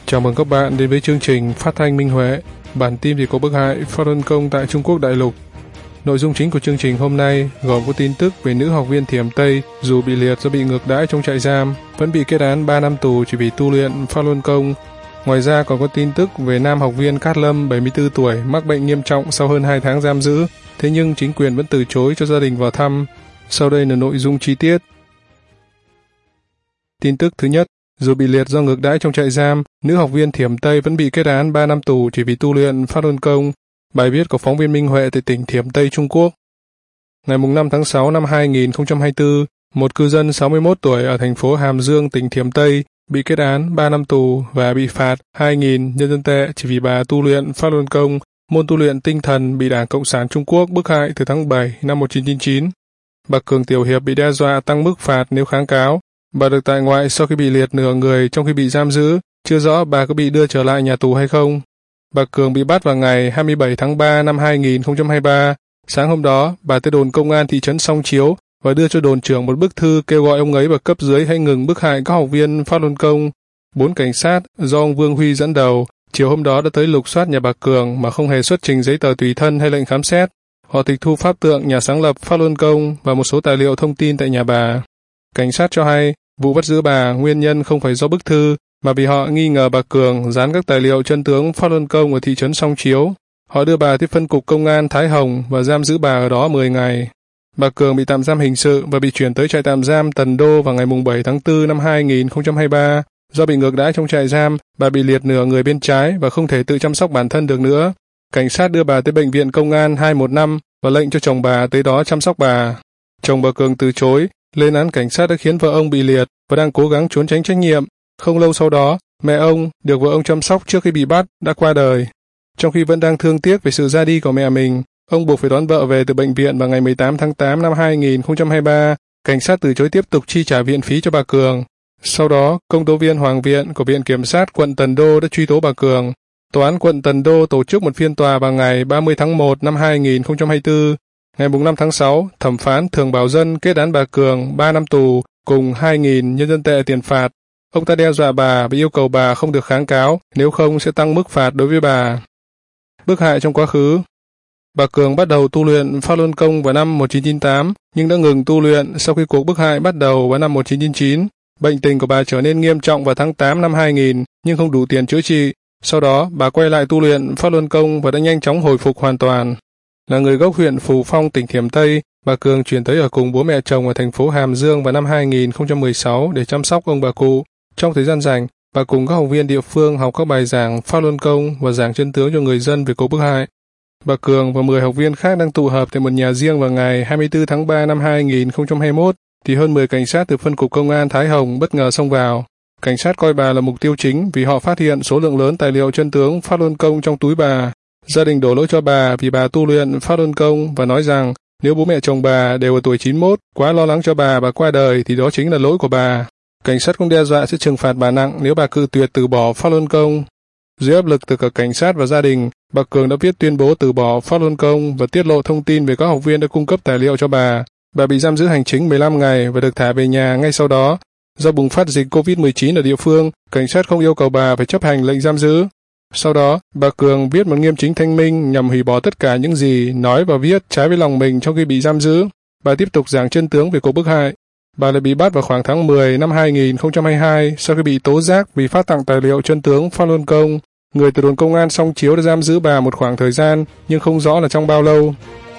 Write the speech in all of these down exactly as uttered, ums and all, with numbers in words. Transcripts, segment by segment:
Chào mừng các bạn đến với chương trình Phát thanh Minh Huệ. Bản tin về cuộc bức hại Falun Gong tại Trung Quốc đại lục. Nội dung chính của chương trình hôm nay gồm có tin tức về nữ học viên Thiểm Tây dù bị liệt do bị ngược đãi trong trại giam, vẫn bị kết án ba năm tù chỉ vì tu luyện Falun Gong. Ngoài ra còn có tin tức về nam học viên Cát Lâm bảy mươi tư tuổi mắc bệnh nghiêm trọng sau hơn hai tháng giam giữ, thế nhưng chính quyền vẫn từ chối cho gia đình vào thăm. Sau đây là nội dung chi tiết. Tin tức thứ nhất, dù bị liệt do ngược đãi trong trại giam, nữ học viên Thiểm Tây vẫn bị kết án ba năm tù chỉ vì tu luyện Falun Gong. Bài viết của phóng viên Minh Huệ tại tỉnh Thiểm Tây, Trung Quốc. Ngày năm tháng sáu năm hai nghìn không trăm hai mươi tư, một cư dân sáu mươi mốt tuổi ở thành phố Hàm Dương, tỉnh Thiểm Tây bị kết án ba năm tù và bị phạt hai nghìn nhân dân tệ chỉ vì bà tu luyện Falun Gong, môn tu luyện tinh thần bị Đảng Cộng sản Trung Quốc bức hại từ tháng bảy năm một nghìn chín trăm chín mươi chín. Bà Cường Tiểu Hiệp bị đe dọa tăng mức phạt nếu kháng cáo. Bà được tại ngoại sau khi bị liệt nửa người trong khi bị giam giữ, chưa rõ bà có bị đưa trở lại nhà tù hay không. Bà Cường bị bắt vào ngày hai mươi bảy tháng ba năm hai nghìn không trăm hai mươi ba. Sáng hôm đó, bà tới đồn công an thị trấn Song Chiếu và đưa cho đồn trưởng một bức thư kêu gọi ông ấy và cấp dưới hãy ngừng bức hại các học viên Falun Gong. Bốn cảnh sát do ông Vương Huy dẫn đầu, chiều hôm đó đã tới lục soát nhà bà Cường mà không hề xuất trình giấy tờ tùy thân hay lệnh khám xét. Họ tịch thu pháp tượng nhà sáng lập Falun Gong và một số tài liệu thông tin tại nhà bà. Cảnh sát cho hay, vụ bắt giữ bà nguyên nhân không phải do bức thư, mà vì họ nghi ngờ bà Cường dán các tài liệu chân tướng Falun Gong ở thị trấn Song Chiếu. Họ đưa bà tới phân cục công an Thái Hồng và giam giữ bà ở đó mười ngày. Bà Cường bị tạm giam hình sự và bị chuyển tới trại tạm giam Tần Đô vào ngày bảy tháng tư năm hai nghìn không trăm hai mươi ba. Do bị ngược đãi trong trại giam, bà bị liệt nửa người bên trái và không thể tự chăm sóc bản thân được nữa. Cảnh sát đưa bà tới bệnh viện công an hai một năm và lệnh cho chồng bà tới đó chăm sóc bà. Chồng bà Cường từ chối. Lên án cảnh sát đã khiến vợ ông bị liệt và đang cố gắng trốn tránh trách nhiệm. Không lâu sau đó, mẹ ông, được vợ ông chăm sóc trước khi bị bắt, đã qua đời. Trong khi vẫn đang thương tiếc về sự ra đi của mẹ mình, ông buộc phải đón vợ về từ bệnh viện vào ngày mười tám tháng tám năm hai nghìn không trăm hai mươi ba. Cảnh sát từ chối tiếp tục chi trả viện phí cho bà Cường. Sau đó, công tố viên Hoàng Viện của Viện Kiểm sát quận Tần Đô đã truy tố bà Cường. Tòa án quận Tần Đô tổ chức một phiên tòa vào ngày ba mươi tháng một năm hai nghìn không trăm hai mươi tư. Ngày năm tháng sáu, thẩm phán Thường Bảo Dân kết án bà Cường ba năm tù cùng hai nghìn nhân dân tệ tiền phạt. Ông ta đe dọa bà và yêu cầu bà không được kháng cáo, nếu không sẽ tăng mức phạt đối với bà. Bức hại trong quá khứ. Bà Cường bắt đầu tu luyện Falun Gong vào năm một nghìn chín trăm chín mươi tám, nhưng đã ngừng tu luyện sau khi cuộc bức hại bắt đầu vào năm một nghìn chín trăm chín mươi chín. Bệnh tình của bà trở nên nghiêm trọng vào tháng tám năm hai nghìn, nhưng không đủ tiền chữa trị. Sau đó, bà quay lại tu luyện Falun Gong và đã nhanh chóng hồi phục hoàn toàn. Là người gốc huyện Phù Phong, tỉnh Thiểm Tây, bà Cường chuyển tới ở cùng bố mẹ chồng ở thành phố Hàm Dương vào năm hai nghìn không trăm mười sáu để chăm sóc ông bà cụ. Trong thời gian rảnh, bà cùng các học viên địa phương học các bài giảng Falun Gong và giảng chân tướng cho người dân về cuộc bức hại. Bà Cường và mười học viên khác đang tụ họp tại một nhà riêng vào ngày hai mươi tư tháng ba năm hai nghìn không trăm hai mươi mốt, thì hơn mười cảnh sát từ phân cục công an Thái Hồng bất ngờ xông vào. Cảnh sát coi bà là mục tiêu chính vì họ phát hiện số lượng lớn tài liệu chân tướng Falun Gong trong túi bà. Gia đình đổ lỗi cho bà vì bà tu luyện Falun Gong và nói rằng nếu bố mẹ chồng bà đều ở tuổi chín mươi mốt, quá lo lắng cho bà và qua đời thì đó chính là lỗi của bà. Cảnh sát cũng đe dọa sẽ trừng phạt bà nặng nếu bà cự tuyệt từ bỏ Falun Gong. Dưới áp lực từ cả cảnh sát và gia đình, bà Cường đã viết tuyên bố từ bỏ Falun Gong và tiết lộ thông tin về các học viên đã cung cấp tài liệu cho bà. Bà bị giam giữ hành chính mười lăm ngày và được thả về nhà ngay sau đó. Do bùng phát dịch covid mười chín ở địa phương, cảnh sát không yêu cầu bà phải chấp hành lệnh giam giữ. Sau đó, bà Cường viết một nghiêm chính thanh minh nhằm hủy bỏ tất cả những gì nói và viết trái với lòng mình trong khi bị giam giữ. Bà tiếp tục giảng chân tướng về cuộc bức hại. Bà lại bị bắt vào khoảng tháng mười năm hai nghìn không trăm hai mươi hai sau khi bị tố giác vì phát tặng tài liệu chân tướng Falun Gong. Người từ đồn công an Song Chiếu đã giam giữ bà một khoảng thời gian, nhưng không rõ là trong bao lâu.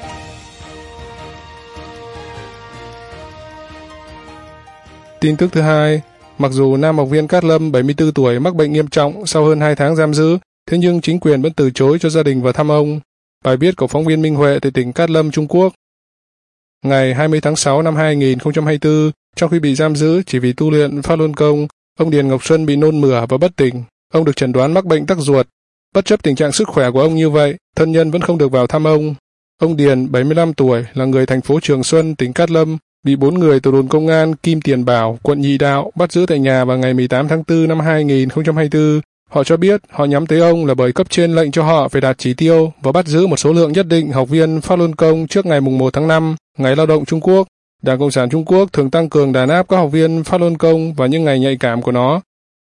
Tin tức thứ hai, mặc dù nam học viên Cát Lâm bảy mươi tư tuổi mắc bệnh nghiêm trọng sau hơn hai tháng giam giữ, thế nhưng chính quyền vẫn từ chối cho gia đình vào thăm ông. Bài viết của phóng viên Minh Huệ tại tỉnh Cát Lâm, Trung Quốc. Ngày hai mươi tháng sáu năm hai nghìn không trăm hai mươi tư, trong khi bị giam giữ chỉ vì tu luyện Falun Gong, ông Điền Ngọc Xuân bị nôn mửa và bất tỉnh. Ông được chẩn đoán mắc bệnh tắc ruột. Bất chấp tình trạng sức khỏe của ông như vậy, thân nhân vẫn không được vào thăm ông. Ông Điền, bảy mươi lăm tuổi, là người thành phố Trường Xuân, tỉnh Cát Lâm, bị bốn người từ đồn công an Kim Tiền Bảo, quận Nhị Đạo bắt giữ tại nhà vào ngày mười tám tháng tư năm hai nghìn không trăm hai mươi tư. Họ cho biết họ nhắm tới ông là bởi cấp trên lệnh cho họ phải đạt chỉ tiêu và bắt giữ một số lượng nhất định học viên Falun Gong trước ngày mùng một tháng năm, ngày lao động Trung Quốc. Đảng Cộng sản Trung Quốc thường tăng cường đàn áp các học viên Falun Gong vào những ngày nhạy cảm của nó.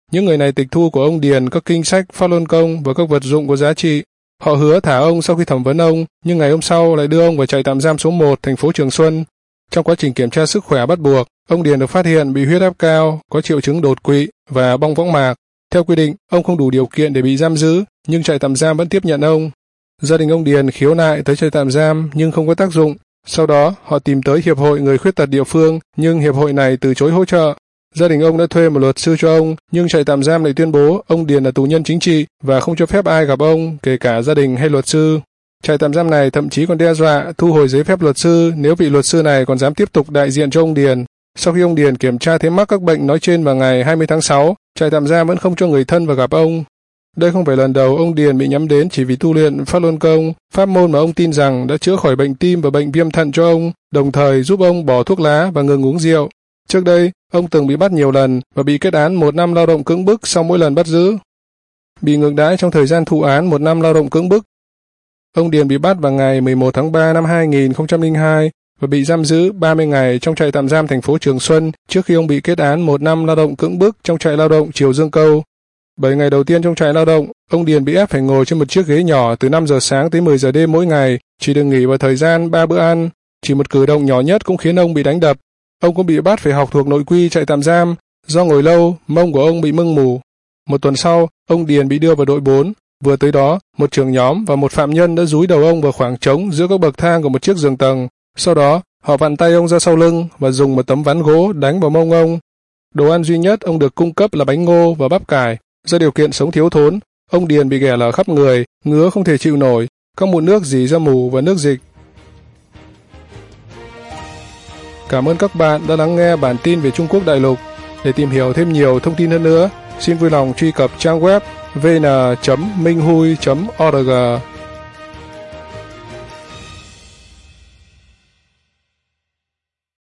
Những người này tịch thu của ông Điền các kinh sách, pháp luân công và các vật dụng có giá trị. Họ hứa thả ông sau khi thẩm vấn ông, nhưng ngày hôm sau lại đưa ông vào trại tạm giam số một, thành phố Trường Xuân. Trong quá trình kiểm tra sức khỏe bắt buộc, ông Điền được phát hiện bị huyết áp cao, có triệu chứng đột quỵ và bong võng mạc. Theo quy định, ông không đủ điều kiện để bị giam giữ, nhưng trại tạm giam vẫn tiếp nhận ông. Gia đình ông Điền khiếu nại tới trại tạm giam nhưng không có tác dụng. Sau đó, họ tìm tới Hiệp hội Người khuyết tật địa phương, nhưng hiệp hội này từ chối hỗ trợ. Gia đình ông đã thuê một luật sư cho ông, nhưng trại tạm giam lại tuyên bố ông Điền là tù nhân chính trị và không cho phép ai gặp ông, kể cả gia đình hay luật sư. Trại tạm giam này thậm chí còn đe dọa thu hồi giấy phép luật sư nếu vị luật sư này còn dám tiếp tục đại diện cho ông Điền. Sau khi ông Điền kiểm tra thấy mắc các bệnh nói trên vào ngày hai mươi tháng sáu, trại tạm giam vẫn không cho người thân vào gặp ông. Đây không phải lần đầu ông Điền bị nhắm đến chỉ vì tu luyện pháp luân công, pháp môn mà ông tin rằng đã chữa khỏi bệnh tim và bệnh viêm thận cho ông, đồng thời giúp ông bỏ thuốc lá và ngừng uống rượu. Trước đây, ông từng bị bắt nhiều lần và bị kết án một năm lao động cưỡng bức sau mỗi lần bắt giữ. Bị ngược đãi trong thời gian thụ án một năm lao động cưỡng bức. Ông Điền bị bắt vào ngày mười một tháng ba năm hai nghìn không trăm lẻ hai và bị giam giữ ba mươi ngày trong trại tạm giam thành phố Trường Xuân trước khi ông bị kết án một năm lao động cưỡng bức trong trại lao động Triều Dương Câu. bảy ngày đầu tiên trong trại lao động, ông Điền bị ép phải ngồi trên một chiếc ghế nhỏ từ năm giờ sáng tới mười giờ đêm mỗi ngày, chỉ được nghỉ vào thời gian ba bữa ăn. Chỉ một cử động nhỏ nhất cũng khiến ông bị đánh đập. Ông cũng bị bắt phải học thuộc nội quy trại tạm giam, do ngồi lâu, mông của ông bị mưng mù. Một tuần sau, ông Điền bị đưa vào đội bốn. Vừa tới đó, một trưởng nhóm và một phạm nhân đã dúi đầu ông vào khoảng trống giữa các bậc thang của một chiếc giường tầng. Sau đó, họ vặn tay ông ra sau lưng và dùng một tấm ván gỗ đánh vào mông ông. Đồ ăn duy nhất ông được cung cấp là bánh ngô và bắp cải. Do điều kiện sống thiếu thốn, ông Điền bị ghẻ lở khắp người, ngứa không thể chịu nổi, các mụn nước rỉ ra mù và nước dịch. Cảm ơn các bạn đã lắng nghe bản tin về Trung Quốc đại lục. Để tìm hiểu thêm nhiều thông tin hơn nữa, xin vui lòng truy cập trang web vn chấm minh hui chấm org.